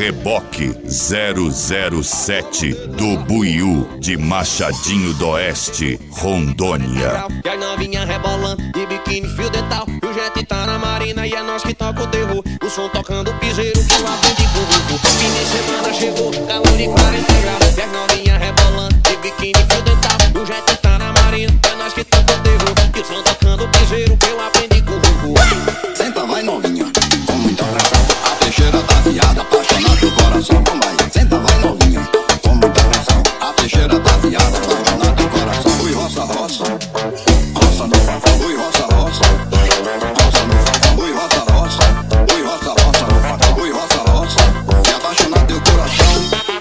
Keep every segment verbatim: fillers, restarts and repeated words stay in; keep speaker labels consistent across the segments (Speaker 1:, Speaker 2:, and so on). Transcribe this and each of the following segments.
Speaker 1: Reboque zero zero sete do Buiú de Machadinho do Oeste, Rondônia.
Speaker 2: E as novinha rebolando de biquíni, fio dental. E o jet tá na marina e é nós que toca o terror. O som tocando piseiro que eu aprendi com o Rufo. Fim de semana chegou, calor de quarenta graus. E as novinha rebolando de biquíni, fio dental. E o jet tá na marina e é nós que toca o terror. E o som tocando piseiro que eu aprendi com o Rufo.
Speaker 3: Senta, vai novinha, com muita pressão. A peixeira tá fiada, apaixonada, o coração não vai. Senta, vai novinha, com muita pressão. A peixeira tá fiada, apaixonada, o coração. Ui, roça, roça, roça no facão. Ui, roça, roça, roça no facão. Ui, roça, roça, ui, roça, roça no facão. Ui, roça, roça, e apaixonada, teu coração.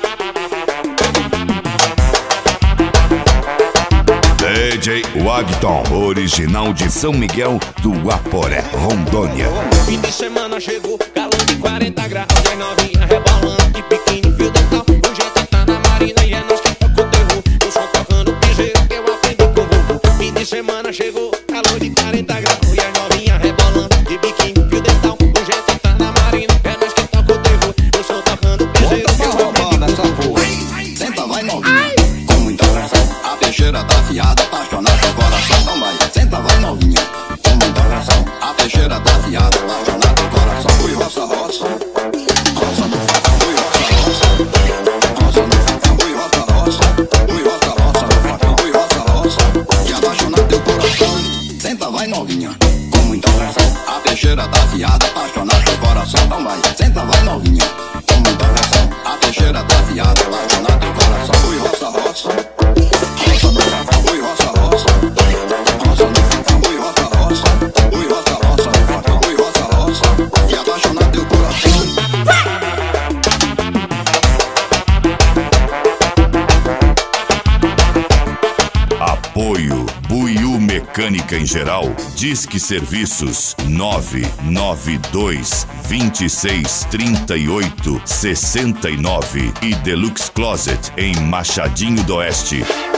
Speaker 1: D J Wagton, original de São Miguel do Aporé, Rondônia.
Speaker 2: Fim de semana chegou, calor de quarenta graus. E as novinha rebolando de biquíni, fio dental. O jet tá na marina e é nós que toca o terror. O som tocando piseiro que eu aprendi com o Rufo. Fim de semana chegou, calor de quarenta graus. E as novinha rebolando de biquíni, fio dental. O jet tá na marina e é nós que toca o terror. O som tocando piseiro que eu aprendi com o Rufo.
Speaker 3: Senta, vai novinha, com muita pressão. A peixeira tá fiada, apaixonada, o coração não vai. Senta, vai novinha, com muita pressão. A peixeira tá fiada, apaixonada, o coração. Ui, roça, roça, roça no facão. Ui, roça, roça, roça no facão. Ui, roça, roça, ui, roça, roça no facão. Ui, roça, roça, e apaixonada, teu coração. Senta, vai novinha, com muita pressão. A peixeira tá fiada, apaixonada, o coração não vai. Senta, vai novinha, com muita pressão. A peixeira tá fiada, apaixonada, teu coração. Ui, roça, roça, roça no facão. Ui, roça, roça, roça no facão. Ui, roça, roça, ui, roça, roça no facão. Ui, roça, roça, e apaixonada, teu coração.
Speaker 1: Apoio Buiú Mecânica em Geral. Disque Serviços nove nove dois, vinte e seis, trinta e oito, sessenta e nove e Deluxe Closet em Machadinho do Oeste.